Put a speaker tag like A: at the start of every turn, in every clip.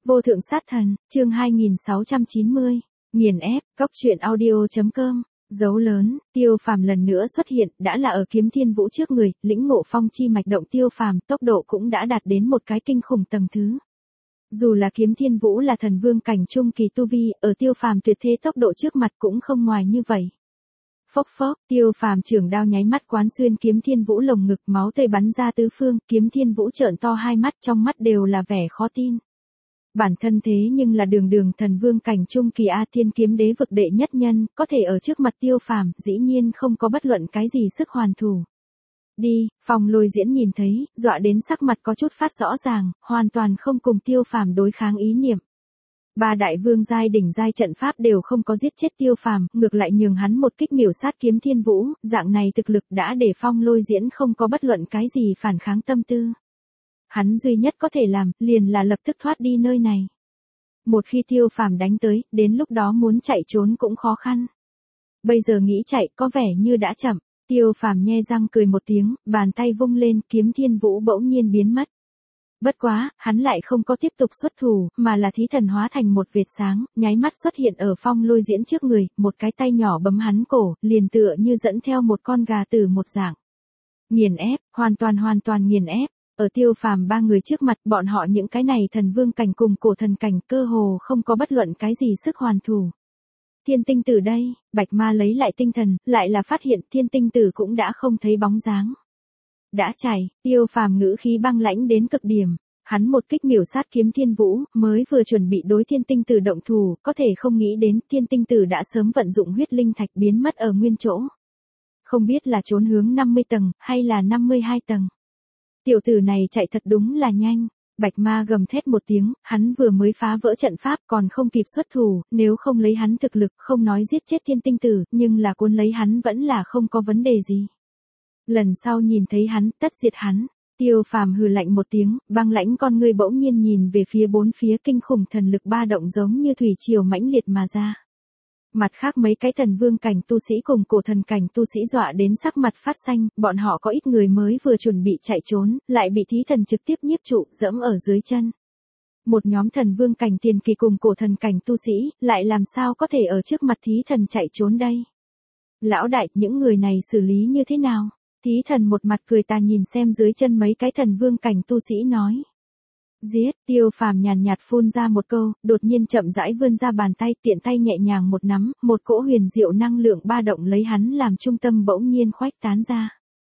A: Vô thượng sát thần, chương 2690, nghiền ép, cốc truyện audio.com, dấu lớn, Tiêu Phàm lần nữa xuất hiện, đã là ở Kiếm Thiên Vũ trước người, lĩnh ngộ phong chi mạch động Tiêu Phàm, tốc độ cũng đã đạt đến một cái kinh khủng tầng thứ. Dù là Kiếm Thiên Vũ là thần vương cảnh trung kỳ tu vi, ở Tiêu Phàm tuyệt thế tốc độ trước mặt cũng không ngoài như vậy. Phốc phốc, Tiêu Phàm trường đao nháy mắt quán xuyên Kiếm Thiên Vũ lồng ngực, máu tươi bắn ra tứ phương, Kiếm Thiên Vũ trợn to hai mắt, trong mắt đều là vẻ khó tin. Bản thân thế nhưng là đường thần vương cảnh trung kỳ A Thiên kiếm đế vực đệ nhất nhân, có thể ở trước mặt Tiêu Phàm, dĩ nhiên không có bất luận cái gì sức hoàn thủ. Đi, Phong Lôi Diễn nhìn thấy, dọa đến sắc mặt có chút phát rõ ràng, hoàn toàn không cùng Tiêu Phàm đối kháng ý niệm. Ba đại vương giai đỉnh giai trận pháp đều không có giết chết Tiêu Phàm, ngược lại nhường hắn một kích miểu sát Kiếm Thiên Vũ, dạng này thực lực đã để Phong Lôi Diễn không có bất luận cái gì phản kháng tâm tư. Hắn duy nhất có thể làm, liền là lập tức thoát đi nơi này. Một khi Tiêu Phàm đánh tới, đến lúc đó muốn chạy trốn cũng khó khăn. Bây giờ nghĩ chạy có vẻ như đã chậm, Tiêu Phàm nhe răng cười một tiếng, bàn tay vung lên, Kiếm Thiên Vũ bỗng nhiên biến mất. Bất quá, hắn lại không có tiếp tục xuất thủ, mà là thí thần hóa thành một vệt sáng, nháy mắt xuất hiện ở Phong Lôi Diễn trước người, một cái tay nhỏ bấm hắn cổ, liền tựa như dẫn theo một con gà tử một dạng. Nghiền ép, hoàn toàn nghiền ép. Ở Tiêu Phàm ba người trước mặt, bọn họ những cái này thần vương cảnh cùng cổ thần cảnh cơ hồ không có bất luận cái gì sức hoàn thủ. Thiên tinh tử đây, Bạch Ma lấy lại tinh thần, lại là phát hiện thiên tinh tử cũng đã không thấy bóng dáng. Đã chảy, Tiêu Phàm ngữ khí băng lãnh đến cực điểm, hắn một kích miểu sát Kiếm Thiên Vũ, mới vừa chuẩn bị đối thiên tinh tử động thủ, có thể không nghĩ đến thiên tinh tử đã sớm vận dụng huyết linh thạch biến mất ở nguyên chỗ. Không biết là trốn hướng 50 tầng, hay là 52 tầng. Tiểu tử này chạy thật đúng là nhanh, Bạch Ma gầm thét một tiếng, hắn vừa mới phá vỡ trận pháp còn không kịp xuất thủ, nếu không lấy hắn thực lực không nói giết chết thiên tinh tử, nhưng là cuốn lấy hắn vẫn là không có vấn đề gì. Lần sau nhìn thấy hắn, tất diệt hắn. Tiêu Phàm hừ lạnh một tiếng, băng lãnh con ngươi bỗng nhiên nhìn về phía bốn phía, kinh khủng thần lực ba động giống như thủy triều mãnh liệt mà ra. Mặt khác mấy cái thần vương cảnh tu sĩ cùng cổ thần cảnh tu sĩ dọa đến sắc mặt phát xanh, bọn họ có ít người mới vừa chuẩn bị chạy trốn, lại bị thí thần trực tiếp nhiếp trụ, dẫm ở dưới chân. Một nhóm thần vương cảnh tiền kỳ cùng cổ thần cảnh tu sĩ, lại làm sao có thể ở trước mặt thí thần chạy trốn đây? Lão đại, những người này xử lý như thế nào? Thí thần một mặt cười tà nhìn xem dưới chân mấy cái thần vương cảnh tu sĩ nói. Giết, Tiêu Phàm nhàn nhạt phun ra một câu, đột nhiên chậm rãi vươn ra bàn tay, tiện tay nhẹ nhàng một nắm, một cỗ huyền diệu năng lượng ba động lấy hắn làm trung tâm bỗng nhiên khuếch tán ra.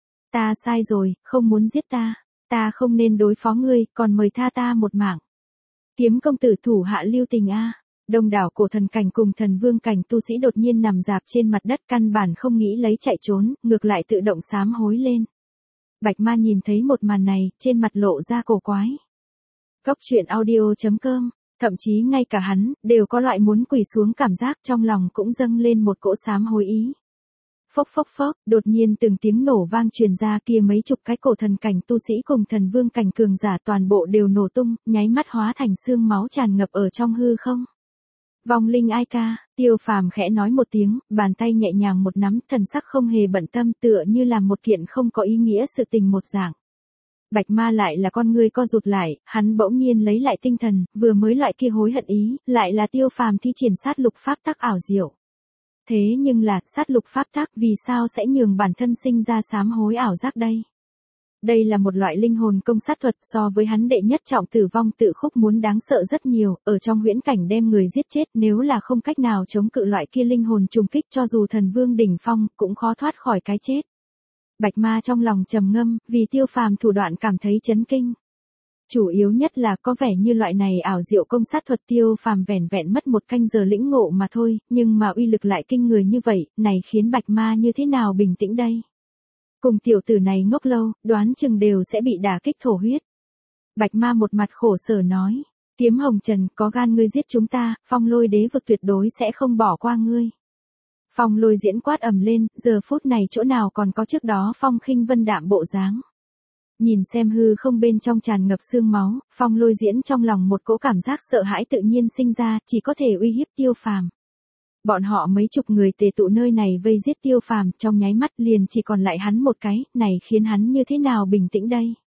A: Ta sai rồi, không muốn giết ta không nên đối phó ngươi, còn mời tha ta một mạng. Kiếm công tử thủ hạ lưu tình a. Đông đảo cổ thần cảnh cùng thần vương cảnh tu sĩ đột nhiên nằm dạp trên mặt đất, căn bản không nghĩ lấy chạy trốn, ngược lại tự động sám hối lên. Bạch Ma nhìn thấy một màn này, trên mặt lộ ra cổ quái. Cốc truyện audio.com, thậm chí ngay cả hắn, đều có loại muốn quỳ xuống cảm giác, trong lòng cũng dâng lên một cỗ sám hối ý. Phốc phốc phốc, đột nhiên từng tiếng nổ vang truyền ra, kia mấy chục cái cổ thần cảnh tu sĩ cùng thần vương cảnh cường giả toàn bộ đều nổ tung, nháy mắt hóa thành xương máu tràn ngập ở trong hư không. Vong linh ai ca, Tiêu Phàm khẽ nói một tiếng, bàn tay nhẹ nhàng một nắm, thần sắc không hề bận tâm, tựa như là một kiện không có ý nghĩa sự tình một dạng. Bạch Ma lại là con ngươi co rụt lại, hắn bỗng nhiên lấy lại tinh thần, vừa mới loại kia hối hận ý, lại là Tiêu Phàm thi triển sát lục pháp tắc ảo diệu. Thế nhưng là, sát lục pháp tắc vì sao sẽ nhường bản thân sinh ra sám hối ảo giác đây? Đây là một loại linh hồn công sát thuật, so với hắn đệ nhất trọng tử vong tự khúc muốn đáng sợ rất nhiều, ở trong huyễn cảnh đem người giết chết, nếu là không cách nào chống cự loại kia linh hồn trùng kích, cho dù thần vương đỉnh phong, cũng khó thoát khỏi cái chết. Bạch Ma trong lòng trầm ngâm, vì Tiêu Phàm thủ đoạn cảm thấy chấn kinh. Chủ yếu nhất là có vẻ như loại này ảo diệu công sát thuật Tiêu Phàm vẻn vẹn mất một canh giờ lĩnh ngộ mà thôi, nhưng mà uy lực lại kinh người như vậy, này khiến Bạch Ma như thế nào bình tĩnh đây? Cùng tiểu tử này ngốc lâu, đoán chừng đều sẽ bị đả kích thổ huyết. Bạch Ma một mặt khổ sở nói, Kiếm Hồng Trần, có gan ngươi giết chúng ta, Phong Lôi đế vực tuyệt đối sẽ không bỏ qua ngươi. Phong Lôi Diễn quát ầm lên, giờ phút này chỗ nào còn có trước đó phong khinh vân đạm bộ dáng. Nhìn xem hư không bên trong tràn ngập xương máu, Phong Lôi Diễn trong lòng một cỗ cảm giác sợ hãi tự nhiên sinh ra, chỉ có thể uy hiếp Tiêu Phàm. Bọn họ mấy chục người tề tụ nơi này vây giết Tiêu Phàm, trong nháy mắt liền chỉ còn lại hắn một cái, này khiến hắn như thế nào bình tĩnh đây?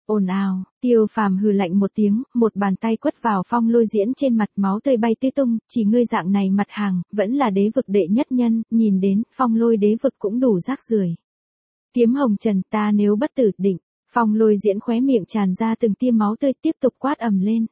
A: Ồn ào, Tiêu Phàm hừ lạnh một tiếng, một bàn tay quất vào Phong Lôi Diễn trên mặt, máu tươi bay tứ tung, chỉ ngươi dạng này mặt hàng, vẫn là đế vực đệ nhất nhân, nhìn đến, Phong Lôi đế vực cũng đủ rác rưởi. Kiếm hồng trần, ta nếu bất tử định. Phong Lôi Diễn khóe miệng tràn ra từng tia máu tươi, tiếp tục quát ầm lên.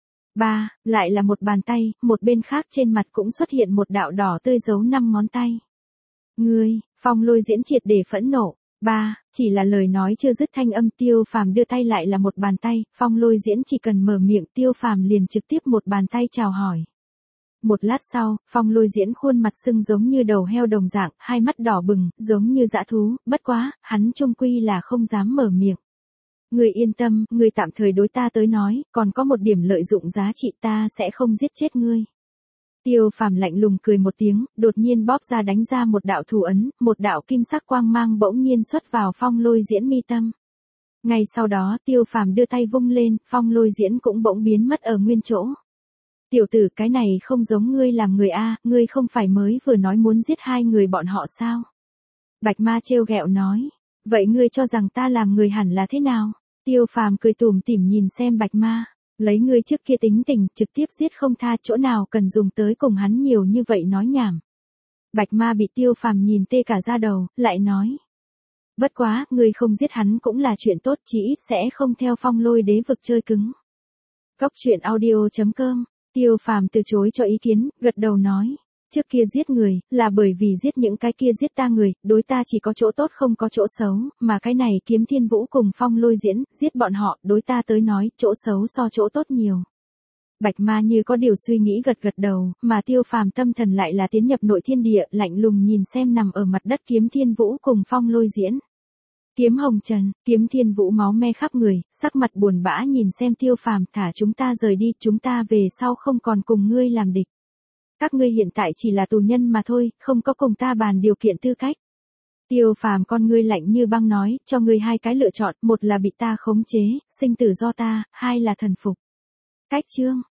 A: Ba, lại là một bàn tay, một bên khác trên mặt cũng xuất hiện một đạo đỏ tươi dấu 5 ngón tay. Ngươi, Phong Lôi Diễn triệt để phẫn nộ. Ba, chỉ là lời nói chưa dứt, thanh âm Tiêu Phàm đưa tay lại là một bàn tay, Phong Lôi Diễn chỉ cần mở miệng, Tiêu Phàm liền trực tiếp một bàn tay chào hỏi. Một lát sau, Phong Lôi Diễn khuôn mặt sưng giống như đầu heo đồng dạng, hai mắt đỏ bừng, giống như dã thú, bất quá, hắn chung quy là không dám mở miệng. Ngươi yên tâm, ngươi tạm thời đối ta tới nói, còn có một điểm lợi dụng giá trị, ta sẽ không giết chết ngươi. Tiêu Phàm lạnh lùng cười một tiếng, đột nhiên bóp ra đánh ra một đạo thủ ấn, một đạo kim sắc quang mang bỗng nhiên xuất vào Phong Lôi Diễn mi tâm. Ngay sau đó Tiêu Phàm đưa tay vung lên, Phong Lôi Diễn cũng bỗng biến mất ở nguyên chỗ. Tiểu tử, cái này không giống ngươi làm người a, ngươi không phải mới vừa nói muốn giết hai người bọn họ sao? Bạch Ma trêu ghẹo nói, vậy ngươi cho rằng ta làm người hẳn là thế nào? Tiêu Phàm cười tủm tỉm nhìn xem Bạch Ma. Lấy ngươi trước kia tính tình, trực tiếp giết không tha, chỗ nào cần dùng tới cùng hắn nhiều như vậy nói nhảm. Bạch Ma bị Tiêu Phàm nhìn tê cả da đầu, lại nói. Bất quá, ngươi không giết hắn cũng là chuyện tốt, chỉ ít sẽ không theo Phong Lôi đế vực chơi cứng. Cốc truyện audio.com, Tiêu Phàm từ chối cho ý kiến, gật đầu nói. Trước kia giết người, là bởi vì giết những cái kia giết ta người, đối ta chỉ có chỗ tốt không có chỗ xấu, mà cái này Kiếm Thiên Vũ cùng Phong Lôi Diễn, giết bọn họ, đối ta tới nói, chỗ xấu so chỗ tốt nhiều. Bạch Ma như có điều suy nghĩ gật gật đầu, mà Tiêu Phàm tâm thần lại là tiến nhập nội thiên địa, lạnh lùng nhìn xem nằm ở mặt đất Kiếm Thiên Vũ cùng Phong Lôi Diễn. Kiếm hồng trần, Kiếm Thiên Vũ máu me khắp người, sắc mặt buồn bã nhìn xem Tiêu Phàm, thả chúng ta rời đi, chúng ta về sau không còn cùng ngươi làm địch. Các ngươi hiện tại chỉ là tù nhân mà thôi, không có cùng ta bàn điều kiện tư cách. Tiêu Phàm con ngươi lạnh như băng nói, cho ngươi hai cái lựa chọn, một là bị ta khống chế, sinh tử do ta, hai là thần phục. Cách chương.